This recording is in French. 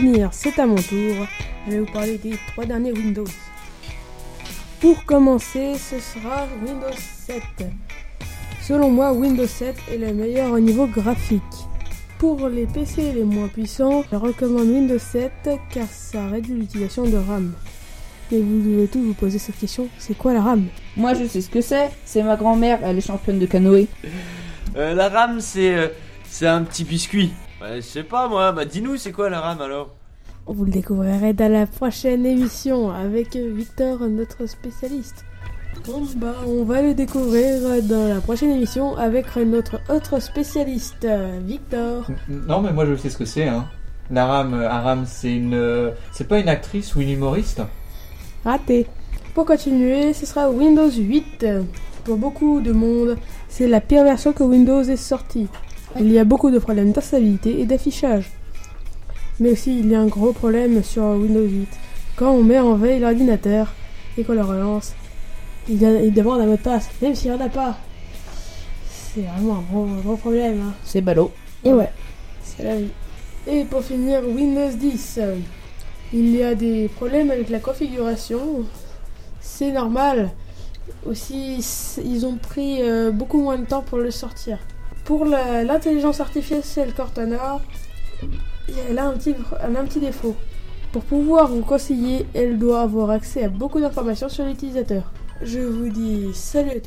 finir, c'est à mon tour. Je vais vous parler des 3 derniers Windows. Pour commencer, ce sera Windows 7. Selon moi, Windows 7 est le meilleur au niveau graphique. Pour les PC les moins puissants, je recommande Windows 7 car ça réduit l'utilisation de RAM. Et vous devez tous vous poser cette question, c'est quoi la RAM ? Moi je sais ce que c'est ma grand-mère, elle est championne de canoë. La RAM c'est un petit biscuit. Je sais pas moi, dis-nous c'est quoi la RAM alors ? Vous le découvrirez dans la prochaine émission avec Victor, notre spécialiste. On va le découvrir dans la prochaine émission avec notre autre spécialiste, Victor. Non mais moi je sais ce que c'est. La RAM c'est pas une actrice ou une humoriste ? Raté. Pour continuer, ce sera Windows 8. Pour beaucoup de monde, c'est la pire version que Windows ait sortie. Il y a beaucoup de problèmes d'instabilité et d'affichage. Mais aussi, il y a un gros problème sur Windows 8. Quand on met en veille l'ordinateur et qu'on le relance, il demande un mot de passe, même s'il n'y en a pas. C'est vraiment un gros problème. C'est ballot. Et ouais, c'est la vie. Et pour finir, Windows 10. Il y a des problèmes avec la configuration. C'est normal. Aussi, ils ont pris beaucoup moins de temps pour le sortir. Pour l'intelligence artificielle Cortana, elle a un petit défaut. Pour pouvoir vous conseiller, elle doit avoir accès à beaucoup d'informations sur l'utilisateur. Je vous dis salut à tous.